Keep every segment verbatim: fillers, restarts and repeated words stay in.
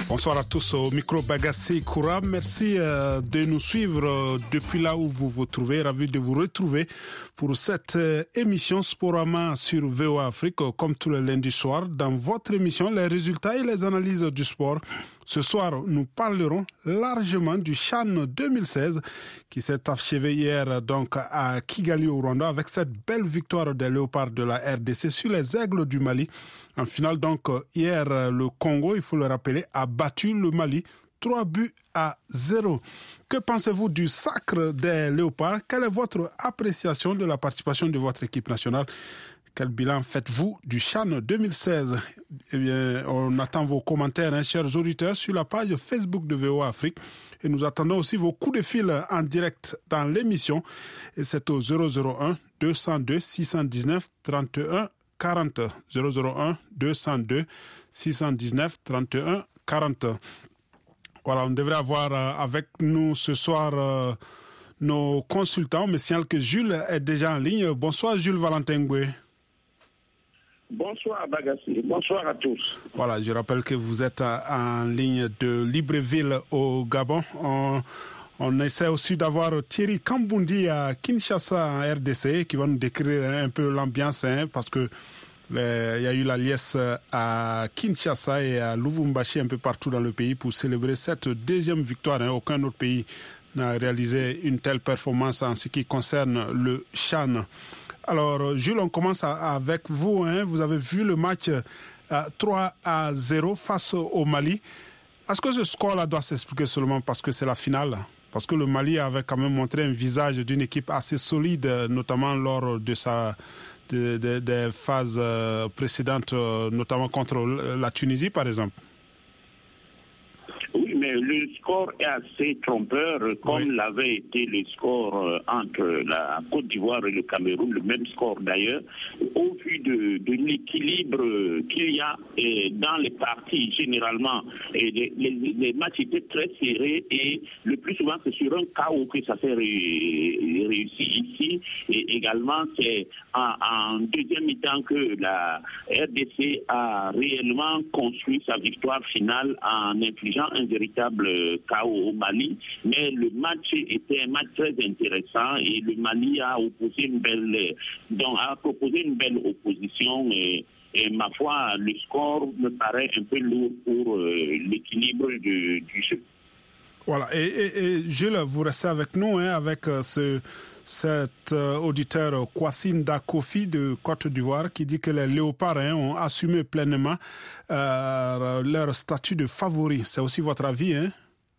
Bonsoir à tous, au micro Bagassi Koura. Merci euh, de nous suivre euh, depuis là où vous vous trouvez. Ravi de vous retrouver pour cette euh, émission Sporama sur V O A Afrique, euh, comme tous les lundis soirs. Dans votre émission, les résultats et les analyses du sport. Ce soir, nous parlerons largement du CHAN deux mille seize qui s'est achevé hier donc à Kigali au Rwanda avec cette belle victoire des Léopards de la R D C sur les Aigles du Mali. En finale, donc, hier, le Congo, il faut le rappeler, a battu le Mali trois buts à zéro. Que pensez-vous du sacre des Léopards? Quelle est votre appréciation de la participation de votre équipe nationale? Quel bilan faites-vous du CHAN deux mille seize? Eh bien, on attend vos commentaires, hein, chers auditeurs, sur la page Facebook de V O A Afrique. Et nous attendons aussi vos coups de fil en direct dans l'émission. Et c'est au zéro zéro un deux cent deux six cent dix-neuf trente et un quarante. zéro zéro un deux cent deux six cent dix-neuf trente et un quarante. Voilà, on devrait avoir euh, avec nous ce soir euh, nos consultants. On me signale que Jules est déjà en ligne. Bonsoir Jules Valentin Ngoué. Bonsoir Bagassi, bonsoir à tous. Voilà, je rappelle que vous êtes en ligne de Libreville au Gabon. On, on essaie aussi d'avoir Thierry Kambundi à Kinshasa en R D C qui va nous décrire un peu l'ambiance, hein, parce que les, il y a eu la liesse à Kinshasa et à Lubumbashi, un peu partout dans le pays, pour célébrer cette deuxième victoire. Hein. Aucun autre pays n'a réalisé une telle performance en ce qui concerne le CHAN. Alors, Jules, on commence avec vous. Hein. Vous avez vu le match euh, trois à zéro face au Mali. Est-ce que ce score-là doit s'expliquer seulement parce que c'est la finale? Parce que le Mali avait quand même montré un visage d'une équipe assez solide, notamment lors de sa de, de, des phases euh, précédentes, euh, notamment contre la Tunisie, par exemple. Oui, mais le score est assez trompeur, comme oui. l'avait été le score entre la Côte d'Ivoire et le Cameroun, le même score d'ailleurs, au vu de, de l'équilibre qu'il y a et dans les parties généralement. Et les, les, les matchs étaient très serrés et le plus souvent c'est sur un K O que ça s'est ré, réussi ici. Et également c'est en, en deuxième mi-temps que la R D C a réellement construit sa victoire finale en infligeant un véritable K O au Mali, mais le match était un match très intéressant et le Mali a opposé une belle, donc a proposé une belle opposition et, et ma foi, le score me paraît un peu lourd pour euh, l'équilibre de, du jeu. Voilà, et, et, et Jules, vous restez avec nous, hein, avec euh, ce, cet euh, auditeur Kwassinda Kofi de Côte d'Ivoire qui dit que les Léopards, hein, ont assumé pleinement euh, leur statut de favori. C'est aussi votre avis, hein?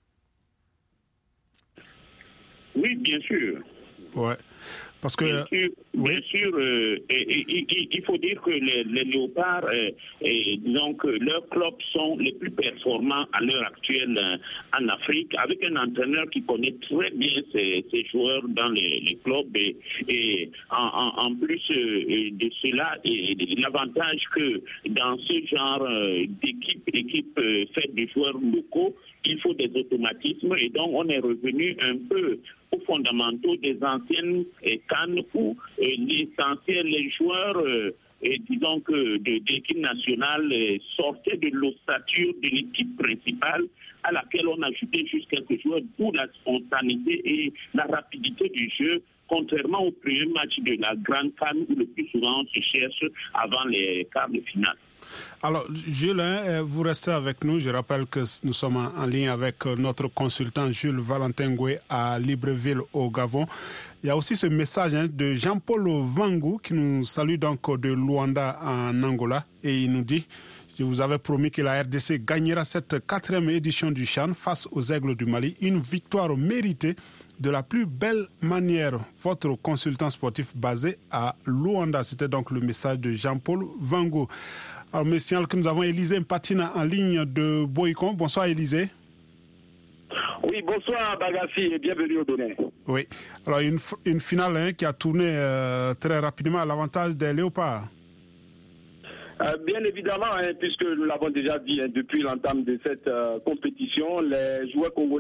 Oui, bien sûr. Ouais. Parce que, bien sûr, oui. bien sûr euh, et, et, et, il faut dire que les, les Léopards, euh, et, disons que leurs clubs sont les plus performants à l'heure actuelle euh, en Afrique, avec un entraîneur qui connaît très bien ses, ses joueurs dans les, les clubs. Et, et en, en, en plus euh, de cela, et, et l'avantage que dans ce genre euh, d'équipe, équipe euh, faite de joueurs locaux, il faut des automatismes. Et donc, on est revenu un peu aux fondamentaux des anciennes euh, Cannes où euh, l'essentiel, les joueurs, euh, et disons que de, de l'équipe nationale euh, sortaient de l'ossature de l'équipe principale à laquelle on ajoutait juste quelques joueurs, d'où la spontanéité et la rapidité du jeu, contrairement au premier match de la Grande Cannes où le plus souvent on se cherche avant les quarts de finale. Alors, Jules, vous restez avec nous. Je rappelle que nous sommes en ligne avec notre consultant Jules Valentin Ngoué à Libreville au Gabon. Il y a aussi ce message, hein, de Jean-Paul Vangou qui nous salue donc de Luanda en Angola et il nous dit: je vous avais promis que la R D C gagnera cette quatrième édition du CHAN face aux Aigles du Mali. Une victoire méritée de la plus belle manière. Votre consultant sportif basé à Luanda. C'était donc le message de Jean-Paul Vangou. Alors, me signale que nous avons Élisée Mpatina en ligne de Boïcon. Bonsoir, Élisée. Oui, bonsoir, Bagassi, et bienvenue au Bénin. Oui. Alors, une, une finale, hein, qui a tourné euh, très rapidement à l'avantage des Léopards. Euh, bien évidemment, hein, puisque nous l'avons déjà dit, hein, depuis l'entame de cette euh, compétition, les joueurs congolais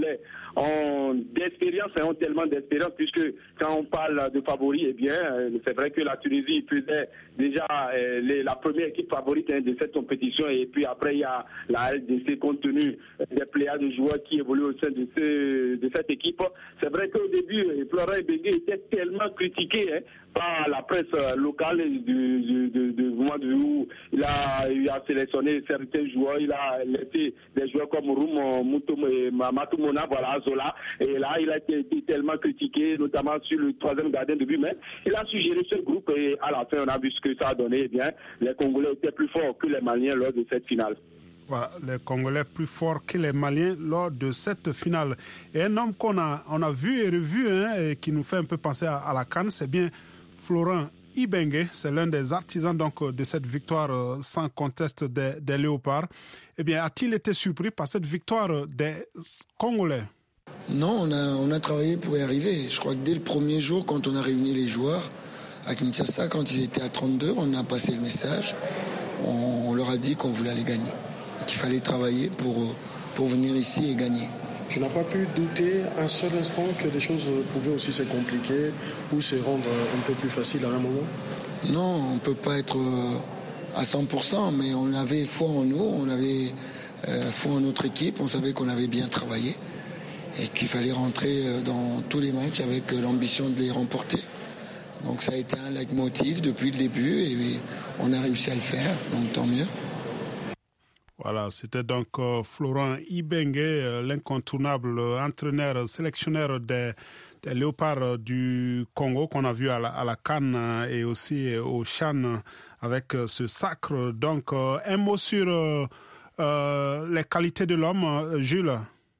ont d'expérience et ont tellement d'expérience, puisque quand on parle de favoris, eh bien, c'est vrai que la Tunisie faisait déjà euh, les, la première équipe favorite hein, de cette compétition, et puis après il y a la L D C compte tenu des pléiades de joueurs qui évoluent au sein de, ce, de cette équipe. C'est vrai qu'au début, Florent Ibenge était tellement critiqué hein, par la presse locale du, du, du, du moment où il a, il a sélectionné certains joueurs, il a laissé des joueurs comme Roum, Matumona, voilà, Zola, et là il a été, été tellement critiqué, notamment sur le troisième gardien de but, mais il a suggéré ce groupe et à la fin on a vu ce que ça a donné. Eh bien, les Congolais étaient plus forts que les Maliens lors de cette finale. Voilà, les Congolais plus forts que les Maliens lors de cette finale. Et un homme qu'on a, on a vu et revu, hein, et qui nous fait un peu penser à, à la CAN, c'est bien Florent Ibenge. C'est l'un des artisans donc, de cette victoire euh, sans conteste des, des Léopards. Eh bien, a-t-il été surpris par cette victoire des Congolais? Non, on a, on a travaillé pour y arriver. Je crois que dès le premier jour, quand on a réuni les joueurs à Kinshasa, quand ils étaient à trente-deux, on a passé le message. On, on leur a dit qu'on voulait aller gagner, qu'il fallait travailler pour, pour venir ici et gagner. Tu n'as pas pu douter un seul instant que des choses pouvaient aussi se compliquer ou se rendre un peu plus facile à un moment? Non, on ne peut pas être à cent pour cent, mais on avait foi en nous, on avait euh, foi en notre équipe, on savait qu'on avait bien travaillé et qu'il fallait rentrer dans tous les matchs avec l'ambition de les remporter. Donc ça a été un leitmotiv depuis le début et on a réussi à le faire, donc tant mieux. Voilà, c'était donc euh, Florent Ibenge, euh, l'incontournable euh, entraîneur, sélectionneur des, des Léopards du Congo qu'on a vu à la, à la CAN euh, et aussi euh, au Chan euh, avec euh, ce sacre. Donc, euh, un mot sur euh, euh, les qualités de l'homme, euh, Jules.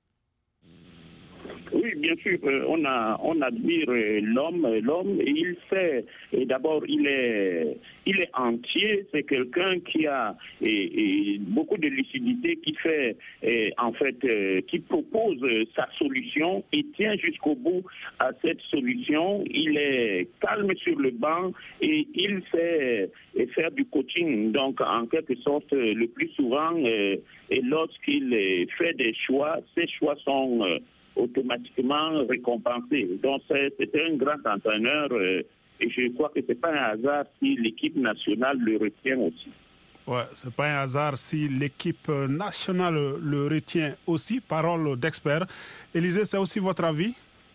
Oui, bien sûr, on a, on admire l'homme, l'homme, et il sait, et d'abord, il est, il est entier, c'est quelqu'un qui a et, et beaucoup de lucidité, qui fait, et, en fait, euh, qui propose sa solution et tient jusqu'au bout à cette solution. Il est calme sur le banc et il sait faire du coaching, donc en quelque sorte, le plus souvent, euh, et lorsqu'il fait des choix, ces choix sont euh, automatiquement récompensé. Donc c'est, c'est un grand entraîneur euh, et je crois que c'est pas un hasard si l'équipe nationale le retient aussi. Ouais, c'est pas un hasard si l'équipe nationale le retient aussi. Parole d'expert. Élisée, c'est aussi votre avis?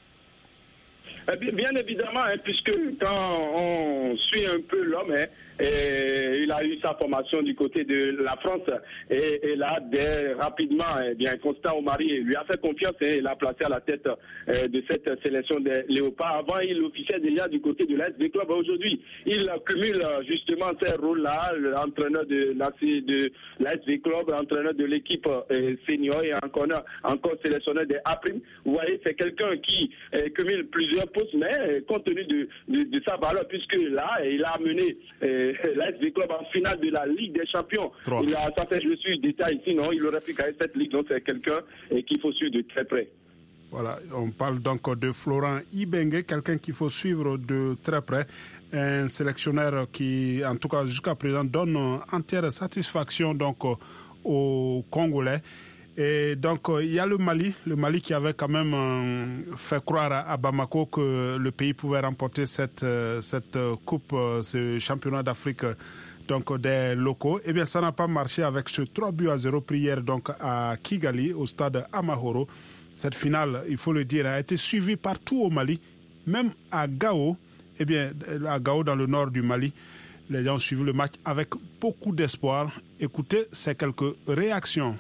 Bien, bien évidemment, hein, puisque quand on suit un peu l'homme, hein, et il a eu sa formation du côté de la France et, et là, dès, rapidement, eh bien, Constant Omari lui a fait confiance et il l'a placé à la tête eh, de cette sélection des Léopards. Avant, il officiait déjà du côté de l'A S V Club. Aujourd'hui, il cumule justement ces rôles-là, l'entraîneur de l'A S V Club, l'entraîneur de l'équipe eh, senior et encore, encore sélectionneur des A-Prime. Vous voyez, c'est quelqu'un qui eh, cumule plusieurs postes, mais compte tenu de, de, de sa valeur, puisque là, il a amené eh, l'A S V Club en finale de la Ligue des Champions. Il a, ça fait, je suis détail ici, non, il aurait pu gagner cette Ligue, donc c'est quelqu'un eh, qu'il faut suivre de très près. Voilà, on parle donc de Florent Ibenge, quelqu'un qu'il faut suivre de très près, un sélectionneur qui, en tout cas jusqu'à présent, donne entière satisfaction donc aux Congolais. Et donc, il y a le Mali, le Mali qui avait quand même euh, fait croire à, à Bamako que le pays pouvait remporter cette, euh, cette coupe, euh, ce championnat d'Afrique donc des locaux. Eh bien, ça n'a pas marché avec ce trois buts à zéro pris hier donc à Kigali, au stade Amahoro. Cette finale, il faut le dire, a été suivie partout au Mali, même à Gao, eh bien, à Gao dans le nord du Mali. Les gens ont suivi le match avec beaucoup d'espoir. Écoutez ces quelques réactions.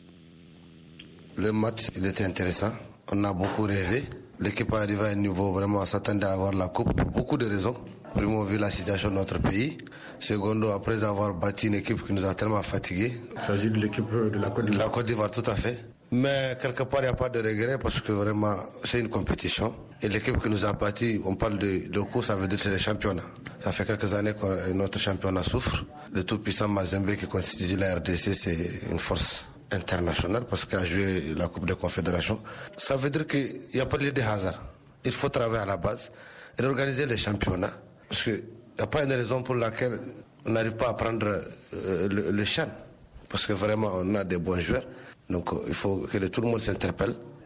Le match, il était intéressant. On a beaucoup rêvé. L'équipe est arrivée à un niveau vraiment à s'attendre à avoir la coupe pour beaucoup de raisons. Primo, vu la situation de notre pays. Secondo, après avoir battu une équipe qui nous a tellement fatigués. Il s'agit de l'équipe de la Côte d'Ivoire. La Côte d'Ivoire, tout à fait. Mais quelque part, il n'y a pas de regret parce que vraiment, c'est une compétition. Et l'équipe qui nous a battus, on parle de locaux, ça veut dire que c'est les championnats. Ça fait quelques années que notre championnat souffre. Le tout-puissant Mazembe qui constitue la R D C, c'est une force international parce qu'il a joué la Coupe des Confédérations. Ça veut dire qu'il n'y a pas de hasard. Il faut travailler à la base et organiser les championnats parce qu'il n'y a pas une raison pour laquelle on n'arrive pas à prendre euh, le, le champ parce que vraiment on a des bons joueurs. Donc il faut que tout le monde s'interpelle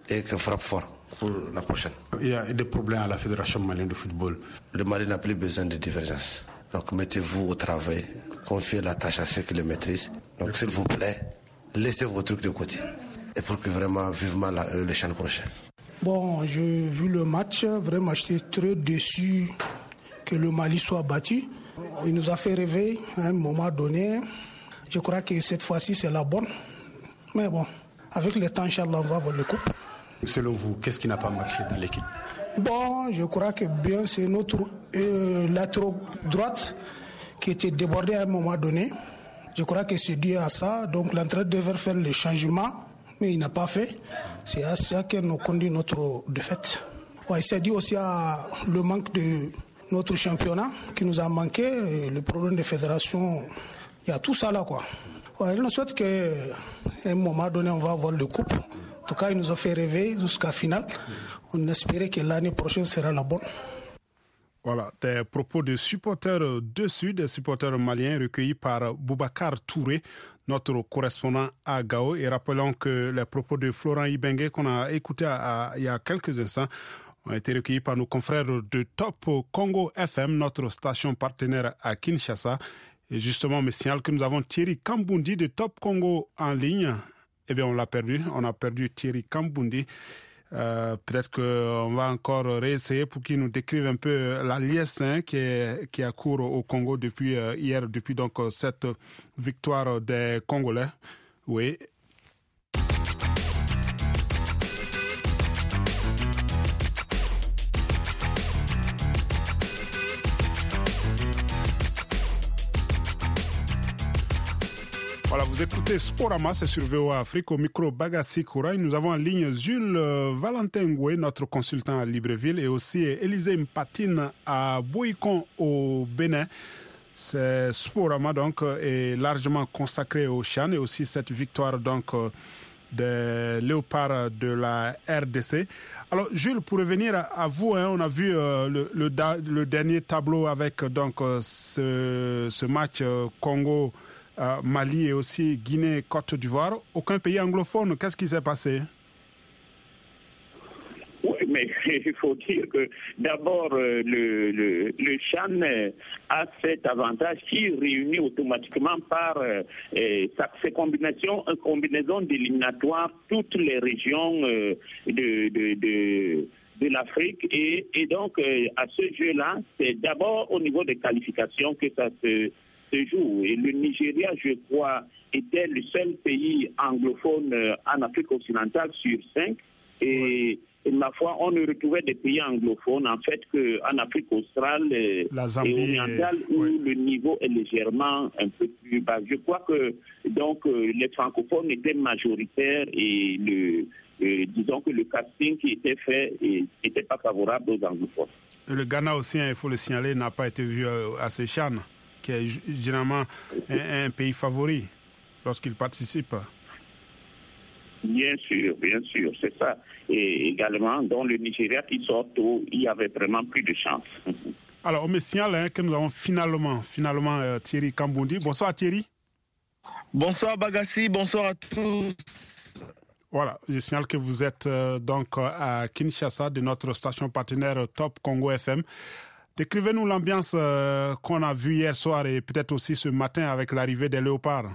et qu'on frappe fort pour la prochaine. Il y a des problèmes à la Fédération malienne de football. Le Mali n'a plus besoin de divergence. Donc mettez-vous au travail, confiez la tâche à ceux qui le maîtrisent. Donc s'il vous plaît, laissez vos trucs de côté. Et pour que vraiment, vivement la, le CHAN prochain. Bon, j'ai vu le match, vraiment j'étais très déçu que le Mali soit battu. Il nous a fait rêver à un moment donné. Je crois que cette fois-ci c'est la bonne. Mais bon, avec le temps, Inch'Allah, on va avoir le coupe. Selon vous, qu'est-ce qui n'a pas marché dans l'équipe? Bon, je crois que bien c'est notre euh, latéral droite qui était débordée à un moment donné. Je crois que c'est dû à ça. Donc l'entraîneur devait faire le changement, mais il n'a pas fait. C'est à ça que nous conduit notre défaite. Ouais, c'est dû aussi à le manque de notre championnat qui nous a manqué, le problème de fédération. Il y a tout ça là, quoi. Ouais, je souhaite qu'à un moment donné, on va avoir le coupe. En tout cas, ils nous ont fait rêver jusqu'à la finale. On espérait que l'année prochaine sera la bonne. Voilà, des propos de supporters dessus, des supporters maliens recueillis par Boubacar Touré, notre correspondant à Gao. Et rappelons que les propos de Florent Ibengue qu'on a écouté à, à, il y a quelques instants ont été recueillis par nos confrères de Top Congo F M, notre station partenaire à Kinshasa. Et justement, on me signale que nous avons Thierry Kambundi de Top Congo en ligne. Eh bien, on l'a perdu. On a perdu Thierry Kambundi. Euh, peut-être qu'on va encore réessayer pour qu'il nous décrive un peu la liesse hein, qui, est, qui a cours au Congo depuis euh, hier, depuis donc cette victoire des Congolais. Oui. Voilà, vous écoutez Sporama, c'est sur V O A Afrique, au micro Bagassi Kouraï. Nous avons en ligne Jules euh, Valentin Ngoué, notre consultant à Libreville, et aussi Élisée Mpatine à Boïkon au Bénin. C'est Sporama, donc, est largement consacré au CHAN et aussi cette victoire, donc, des léopards de la R D C. Alors, Jules, pour revenir à vous, hein, on a vu euh, le, le, le dernier tableau avec, donc, ce, ce match euh, Congo Euh, Mali et aussi Guinée, Côte d'Ivoire. Aucun pays anglophone. Qu'est-ce qui s'est passé? Oui, mais il faut dire que d'abord, euh, le, le, le CHAN euh, a cet avantage qui réunit automatiquement par euh, euh, ses combinaisons, une combinaison d'éliminatoires toutes les régions euh, de, de, de de l'Afrique et, et donc euh, à ce jeu-là, c'est d'abord au niveau des qualifications que ça se se joue. Et le Nigeria, je crois, était le seul pays anglophone en Afrique occidentale sur cinq. Et, et ma foi, on ne retrouvait des pays anglophones, en fait, qu'en Afrique australe et orientale, où oui. le niveau est légèrement un peu plus bas. Je crois que, donc, les francophones étaient majoritaires et le, euh, disons que le casting qui était fait n'était pas favorable aux anglophones. Et le Ghana aussi, il faut le signaler, n'a pas été vu à ce CHAN, qui est généralement un, un pays favori lorsqu'il participe. Bien sûr, bien sûr, c'est ça. Et également, dans le Nigeria qui sort tôt, il y avait vraiment plus de chance. Alors, on me signale hein, que nous avons finalement, finalement euh, Thierry Kambundi. Bonsoir Thierry. Bonsoir Bagassi, bonsoir à tous. Voilà, je signale que vous êtes euh, donc à Kinshasa de notre station partenaire Top Congo F M. Décrivez-nous l'ambiance euh, qu'on a vue hier soir et peut-être aussi ce matin avec l'arrivée des léopards.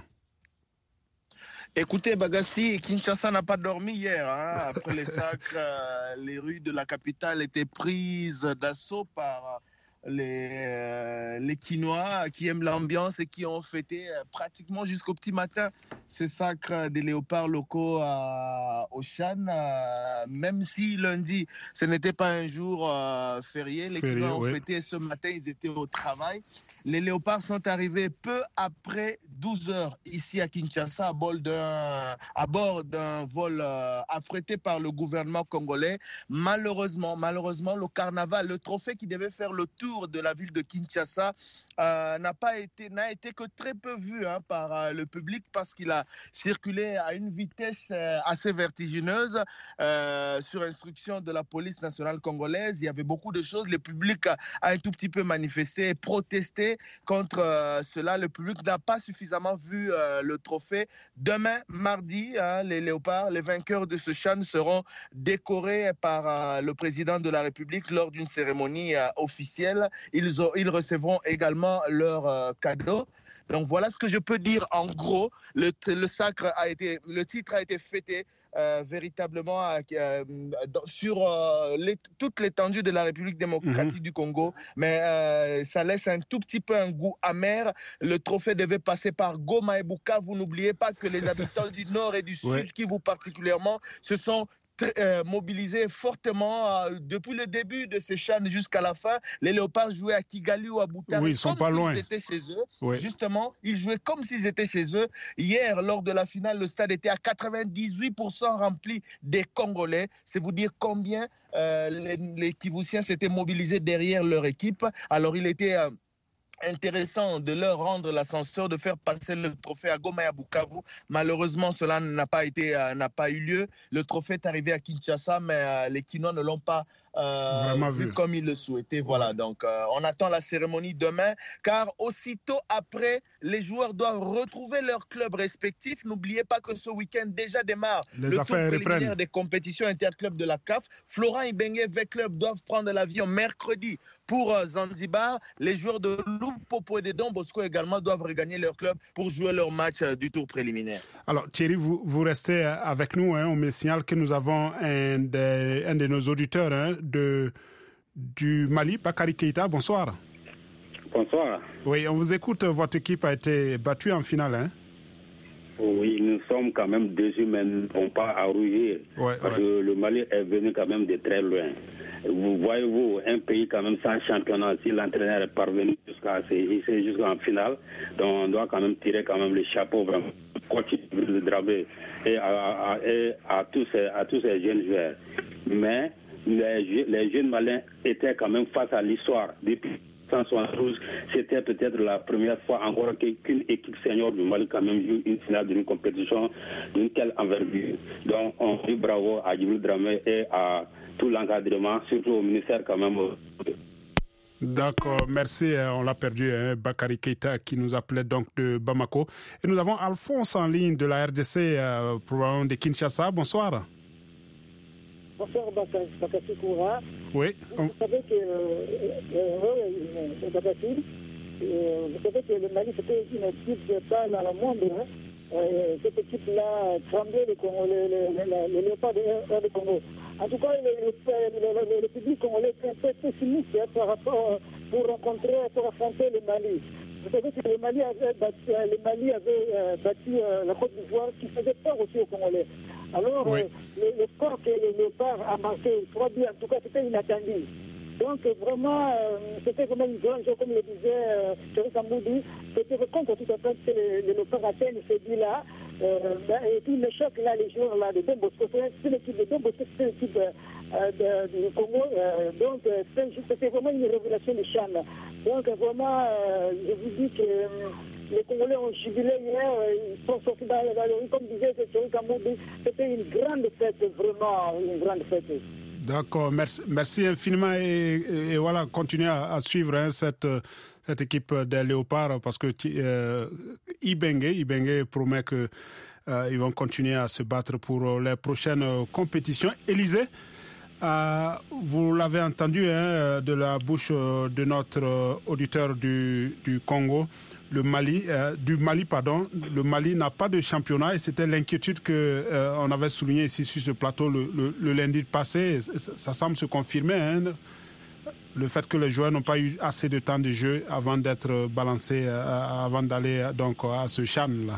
Écoutez, Bagassi, Kinshasa n'a pas dormi hier. Hein. Après les sacres, euh, les rues de la capitale étaient prises d'assaut par les, euh, les Quinois qui aiment l'ambiance et qui ont fêté euh, pratiquement jusqu'au petit matin ce sacre des léopards locaux euh, au CHAN. Euh, même si lundi, ce n'était pas un jour euh, férié, les Férié, Quinois ont oui. fêté ce matin, ils étaient au travail. Les léopards sont arrivés peu après douze heures ici à Kinshasa à bord d'un, à bord d'un vol euh, affrété par le gouvernement congolais. Malheureusement, malheureusement, le carnaval, le trophée qui devait faire le tour autour de la ville de Kinshasa euh, n'a pas été, n'a été que très peu vu hein, par euh, le public parce qu'il a circulé à une vitesse euh, assez vertigineuse euh, sur instruction de la police nationale congolaise. Il y avait beaucoup de choses. Le public a, a un tout petit peu manifesté et protesté contre euh, cela. Le public n'a pas suffisamment vu euh, le trophée. Demain, mardi, hein, les léopards, les vainqueurs de ce CHAN seront décorés par euh, le président de la République lors d'une cérémonie euh, officielle. Ils, ont, ils recevront également leurs euh, cadeaux. Donc voilà ce que je peux dire en gros. Le, le sacre a été, le titre a été fêté euh, véritablement euh, sur euh, les, toute l'étendue de la République démocratique mmh. du Congo, mais euh, ça laisse un tout petit peu un goût amer. Le trophée devait passer par Goma et Bukavu. Vous n'oubliez pas que les habitants du nord et du sud, ouais. Kivu particulièrement, se sont Euh, mobilisés fortement euh, depuis le début de ces CHAN jusqu'à la fin. Les léopards jouaient à Kigali ou à Butare, oui, ils sont pas loin. Ils étaient chez eux. Oui. Justement, ils jouaient comme s'ils étaient chez eux. Hier, lors de la finale, le stade était à quatre-vingt-dix-huit pour cent rempli des Congolais. C'est vous dire combien euh, les, les Kivusiens s'étaient mobilisés derrière leur équipe. Alors, il était euh, intéressant de leur rendre l'ascenseur, de faire passer le trophée à Goma et à Bukavu. Malheureusement, cela n'a pas été, euh, n'a pas eu lieu. Le trophée est arrivé à Kinshasa, mais euh, les Kinois ne l'ont pas euh, vu, vu comme ils le souhaitaient. Voilà. Donc, euh, on attend la cérémonie demain, car aussitôt après, les joueurs doivent retrouver leur club respectif. N'oubliez pas que ce week-end déjà démarre les le tour préliminaire reprennent. des compétitions interclubs de la C A F. Florent Ibenge V-Club doivent prendre l'avion mercredi pour euh, Zanzibar. Les joueurs de Lupopo et de Don Bosco également doivent regagner leur club pour jouer leur match euh, du tour préliminaire. Alors Thierry, vous, vous restez avec nous. Hein. On me signale que nous avons un de, un de nos auditeurs hein, de, du Mali, Bakary Keita. Bonsoir. Bonsoir. Oui, on vous écoute. Votre équipe a été battue en finale. Hein? Oui, nous sommes quand même déçus, mais nous ne pouvons pas à rougir. Ouais, parce ouais. que le Mali est venu quand même de très loin. Vous voyez-vous, un pays quand même sans championnat, si l'entraîneur est parvenu jusqu'à jusqu'en finale, donc on doit quand même tirer quand même le chapeau vraiment. Continuer de draper et à, à, à, à, tous ces, à tous ces jeunes joueurs. Mais les, les jeunes Maliens étaient quand même face à l'histoire. Depuis mille neuf cent soixante-douze, c'était peut-être la première fois encore qu'une équipe senior du Mali quand même joue une finale d'une compétition d'une telle envergure. Donc on dit bravo à Djibril Dramé et à tout l'encadrement, surtout au ministère quand même. D'accord, merci. On l'a perdu, hein, Bakary Keita qui nous appelait donc de Bamako. Et nous avons Alphonse en ligne de la R D C, euh, probablement de Kinshasa. Bonsoir. Bonsoir, Bakary Koura. Oui. On... Vous savez que, euh, euh, Bakary, euh, vous savez que le Mali, c'était une équipe qui pas dans le monde. Hein. Euh, cette équipe-là tremblait les, les, les, les, les léopards de Congo. En tout cas, le, le, le, le public congolais est un peu pessimiste hein, par rapport pour rencontrer, pour affronter le Mali. Vous savez que le Mali avait battu, le Mali avait, euh, battu euh, la Côte d'Ivoire, qui faisait peur aussi aux Congolais. Alors, oui. euh, le, le score que le léopard a marqué, trois buts, en tout cas, c'était inattendu. Donc, vraiment, euh, c'était vraiment une grande chose, comme le disait euh, Thierry Kamboudi. C'était contre tout à fait que le, le léopard atteigne ce but-là. Euh, et puis, le choc, là, les joueurs là, de Don Bosco, c'est l'équipe de Don Bosco, c'est l'équipe euh, du Congo. Euh, donc, c'était vraiment une révélation de CHAN. Donc, vraiment, euh, je vous dis que euh, les Congolais ont jubilé hier, euh, ils sont sortis dans la rue, comme disait Thierry Kamboudi. C'était une grande fête, vraiment une grande fête. D'accord, merci, merci infiniment et, et, et voilà, continuez à, à suivre hein, cette, cette équipe des Léopards parce que euh, Ibenge, Ibenge promet qu'ils euh, vont continuer à se battre pour les prochaines compétitions. Élisée, euh, vous l'avez entendu hein, de la bouche de notre auditeur du, du Congo. Le Mali, euh, du Mali, pardon, le Mali n'a pas de championnat et c'était l'inquiétude que euh, on avait souligné ici sur ce plateau le, le, le lundi passé. Ça, ça semble se confirmer, hein, le fait que les joueurs n'ont pas eu assez de temps de jeu avant d'être balancés, euh, avant d'aller donc à ce CHAN là.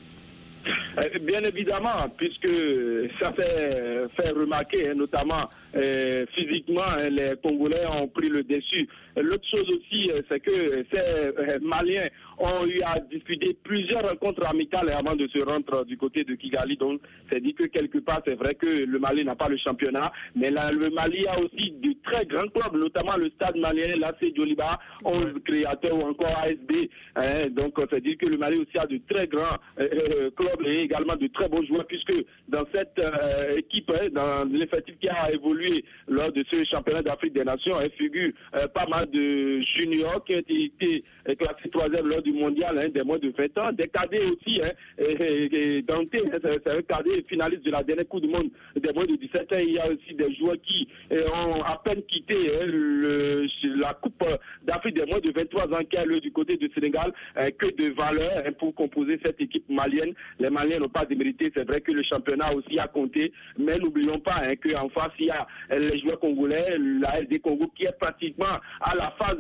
Bien évidemment, puisque ça fait, fait remarquer, hein, notamment euh, physiquement, hein, les Congolais ont pris le dessus. L'autre chose aussi, euh, c'est que ces euh, Maliens ont eu à disputer plusieurs rencontres amicales avant de se rendre du côté de Kigali. Donc, c'est dit que quelque part, c'est vrai que le Mali n'a pas le championnat, mais là, le Mali a aussi de très grands clubs, notamment le Stade malien, l'A C Djoliba, onze créateurs ou encore A S B. Hein, donc, c'est dit que le Mali aussi a de très grands euh, clubs et également de très beaux joueurs, puisque dans cette euh, équipe, hein, dans l'effectif qui a évolué lors de ce championnat d'Afrique des Nations, hein, figure euh, pas mal de juniors qui ont été classés troisième lors du mondial, hein, des moins de vingt ans, des cadets aussi, hein, et, et Dante, hein, c'est un cadet finaliste de la dernière Coupe du Monde des moins de dix-sept ans. Il y a aussi des joueurs qui euh, ont à peine quitté hein, le, la Coupe d'Afrique des moins de vingt-trois ans qui a lieu du côté du Sénégal, hein, que de valeur hein, pour composer cette équipe malienne. Les Maliens n'ont pas démérité, c'est vrai que le championnat aussi a compté, mais n'oublions pas hein, qu'en face il y a les joueurs congolais, la S D Congo qui est pratiquement à la phase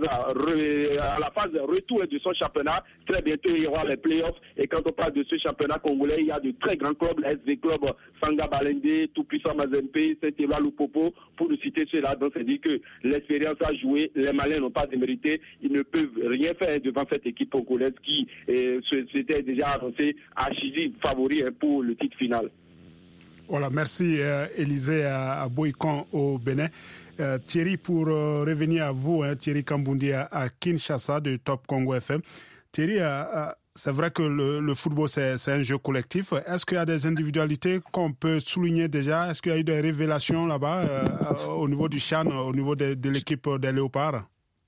à la phase retour de son championnat. Très bientôt il y aura les playoffs, et quand on parle de ce championnat congolais, il y a de très grands clubs, les S D Club, Sanga Balende, Tout-Puissant Mazempe, Saint-Éloi Lupopo, pour ne citer ceux-là. Donc c'est dit que l'expérience a joué, les Maliens n'ont pas démérité, ils ne peuvent rien faire devant cette équipe congolaise qui euh, s'était déjà annoncée archi favori hein, pour le titre final. Voilà, merci euh, Élisée à, à Boïcon au Bénin. Euh, Thierry, pour euh, revenir à vous, hein, Thierry Kamboundi à, à Kinshasa de Top Congo F M. Thierry, euh, euh, c'est vrai que le, le football, c'est, c'est un jeu collectif. Est-ce qu'il y a des individualités qu'on peut souligner déjà? Est-ce qu'il y a eu des révélations là-bas euh, au niveau du CHAN, au niveau de, de l'équipe des Léopards?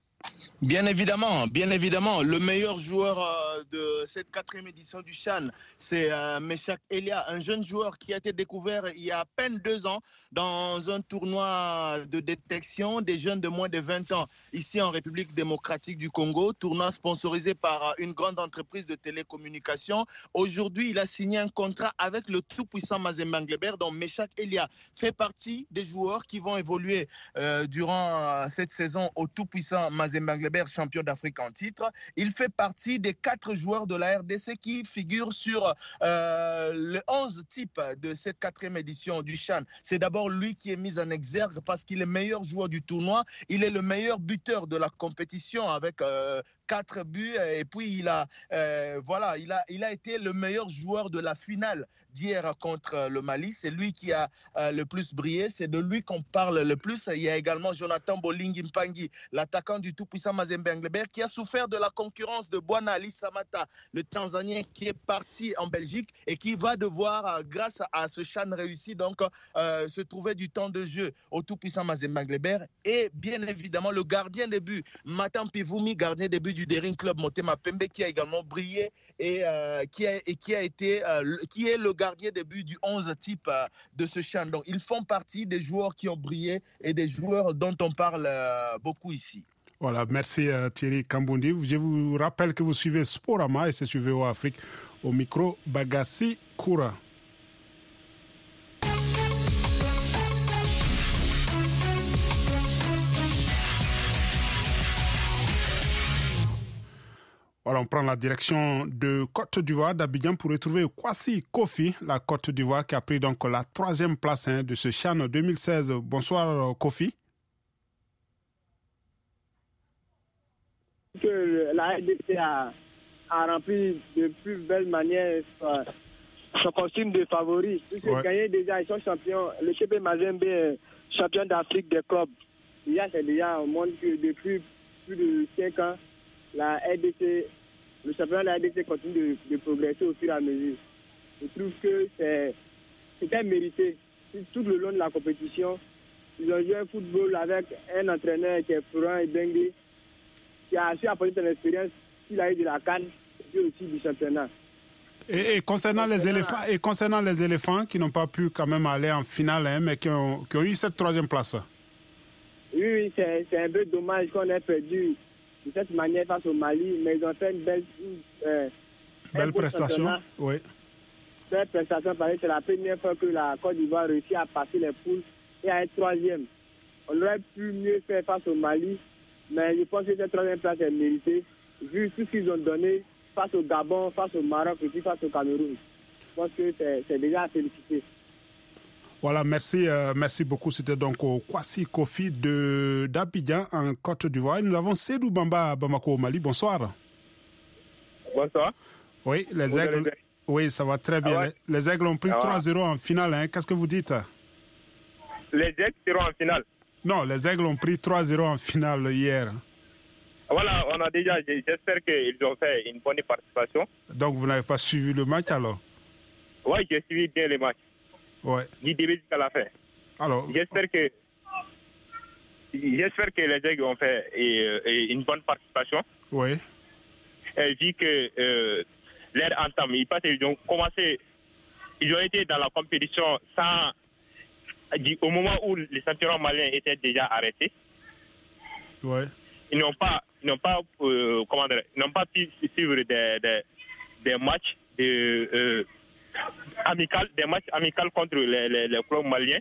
Bien évidemment, bien évidemment. Le meilleur joueur euh, de cette quatrième édition du CHAN, c'est euh, Meshak Elia, un jeune joueur qui a été découvert il y a à peine deux ans dans un tournoi de détection des jeunes de moins de vingt ans ici en République démocratique du Congo, tournoi sponsorisé par une grande entreprise de télécommunications. Aujourd'hui, il a signé un contrat avec le tout-puissant Mazembe Englebert, dont Meshak Elia fait partie des joueurs qui vont évoluer euh, durant cette saison au tout-puissant Mazembe Englebert, champion d'Afrique en titre. Il fait partie des quatre joueurs de la R D C qui figurent sur euh, le onze type de cette quatrième édition du CHAN. C'est d'abord lui qui est mis en exergue parce qu'il est meilleur joueur du tournoi. Il est le meilleur buteur de la compétition avec euh, quatre buts, et puis il a, euh, voilà, il a, il a été le meilleur joueur de la finale d'hier contre le Mali. C'est lui qui a euh, le plus brillé, c'est de lui qu'on parle le plus. Il y a également Jonathan Bolingi Mpangi, l'attaquant du tout-puissant Mazembe Englebert, qui a souffert de la concurrence de Bwana Ali Samata, le Tanzanien qui est parti en Belgique et qui va devoir, grâce à ce CHAN réussi, donc euh, se trouver du temps de jeu au tout-puissant Mazembe Englebert. Et bien évidemment, le gardien de but, Matan Pivumi, gardien de but du Daring Club Motema Pembe, qui a également brillé et, euh, qui, a, et qui a été euh, le, qui est le gardien de but du onze type euh, de ce CHAN. Donc ils font partie des joueurs qui ont brillé et des joueurs dont on parle euh, beaucoup ici. Voilà, merci euh, Thierry Kamboundi. Je vous rappelle que vous suivez Sporama et c'est sur V O A Afrique. Au micro, Bagassi Koura. Voilà, on prend la direction de Côte d'Ivoire, d'Abidjan, pour retrouver Kwasi Kofi, la Côte d'Ivoire qui a pris donc la troisième place hein, de ce CHAN deux mille seize. Bonsoir Kofi. Que la R D C a, a rempli de plus belle manière son, son costume de favori. Ils ont gagné déjà, ils sont champions. Le C P Mazembe est champion d'Afrique des clubs. Il y a c'est déjà au monde que depuis plus de cinq ans, la R D C, le championnat de la R D C continue de, de progresser au fur et à mesure. Je trouve que c'est, c'était mérité. Tout le long de la compétition, ils ont joué un football avec un entraîneur qui est Florent Ebengue, qui a su apporter son expérience qu'il a eu de la CAN et aussi du championnat. Et, et, concernant les éléphants, et concernant les éléphants qui n'ont pas pu quand même aller en finale, hein, mais qui ont, qui ont eu cette troisième place. Oui, oui, c'est, c'est un peu dommage qu'on ait perdu de cette manière face au Mali, mais ils ont fait une belle, une, euh, belle prestation. Oui. Belle prestation parce que c'est la première fois que la Côte d'Ivoire réussit à passer les poules et à être troisième. On aurait pu mieux faire face au Mali, mais je pense que cette troisième place est méritée, vu tout ce qu'ils ont donné face au Gabon, face au Maroc et puis face au Cameroun. Je pense que c'est, c'est déjà à féliciter. Voilà, merci, euh, merci beaucoup. C'était donc au Kwasi Kofi de d'Abidjan en Côte d'Ivoire. Nous avons Seydou Bamba à Bamako au Mali. Bonsoir. Bonsoir. Oui, les vous aigles. Oui, ça va très bien. Ah ouais. les, les aigles ont pris ah trois zéro en finale. Hein. Qu'est-ce que vous dites? Les aigles seront en finale. Non, les aigles ont pris trois zéro en finale hier. Voilà, on a déjà. J'espère qu'ils ont fait une bonne participation. Donc vous n'avez pas suivi le match alors? Oui, j'ai suivi bien le match. Ouais. Du début jusqu'à la fin. Alors. J'espère que. J'espère que les aigles ont fait et, et une bonne participation. Oui. Et vu que euh, leur entame, ils, ils ont commencé, ils ont été dans la compétition sans, au moment où les championnats maliens étaient déjà arrêtés. Oui. Ils n'ont pas, ils n'ont pas, euh, comment dire, ils n'ont pas pu suivre des, des, des matchs de, euh, amicaux, des matchs amicaux contre les, les, les clubs maliens.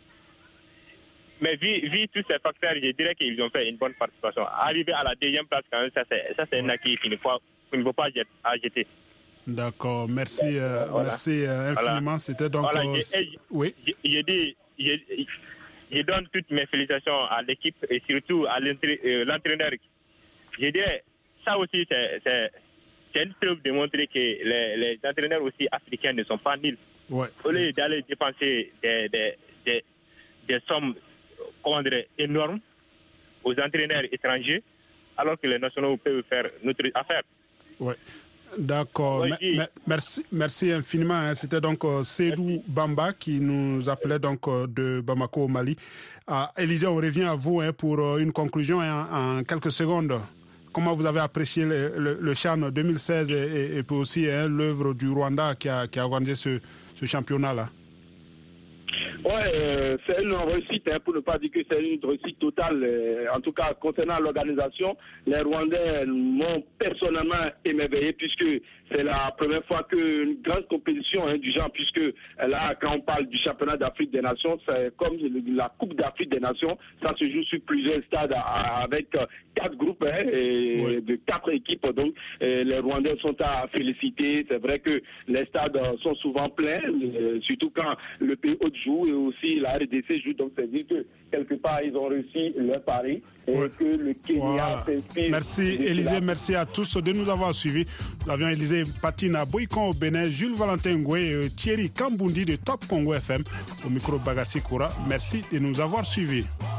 Mais vu, vu tous ces facteurs, je dirais qu'ils ont fait une bonne participation. Arriver à la deuxième place, quand même, ça c'est, ça, c'est un acquis qu'il ne faut, qu'il ne faut pas jeter. D'accord, merci, euh, voilà. merci euh, infiniment. Voilà. C'était donc... Voilà. Euh, je, je, oui. Je, je, dis, je, je donne toutes mes félicitations à l'équipe et surtout à l'entraîneur. Je dirais, ça aussi, c'est, c'est, c'est une preuve de montrer que les, les entraîneurs aussi africains ne sont pas nuls. Ouais. Au lieu d'aller dépenser des, des, des, des sommes, comment dire, énormes aux entraîneurs étrangers, alors que les nationaux peuvent faire notre affaire. Oui. D'accord. Ouais, me, me, merci, merci infiniment. Hein. C'était donc euh, Seydou merci. Bamba qui nous appelait donc euh, de Bamako au Mali. Euh, Élisée, on revient à vous hein, pour euh, une conclusion hein, en quelques secondes. Comment vous avez apprécié le, le, le CHAN deux mille seize et, et, et puis aussi hein, l'œuvre du Rwanda qui a, qui a organisé ce, ce championnat-là? Ouais, euh, c'est une réussite, hein, pour ne pas dire que c'est une réussite totale. Euh, en tout cas, concernant l'organisation, les Rwandais m'ont personnellement émerveillé puisque c'est la première fois qu'une grande compétition hein, du genre, puisque là, quand on parle du championnat d'Afrique des Nations, c'est comme la Coupe d'Afrique des Nations, ça se joue sur plusieurs stades avec quatre groupes hein, et oui. de quatre équipes. Donc, les Rwandais sont à féliciter. C'est vrai que les stades sont souvent pleins, surtout quand le pays hôte joue et aussi la R D C joue. Donc, c'est-à-dire que quelque part, ils ont réussi leur pari et oui. que le Kenya voilà. s'inspire. Merci, Élisée. Merci à tous de nous avoir suivis. Nous avions Élisée Patina Boycon au Bénin, Jules Valentin Ngoué et Thierry Kambundi de Top Congo F M au micro Bagassi Koura. Merci de nous avoir suivis.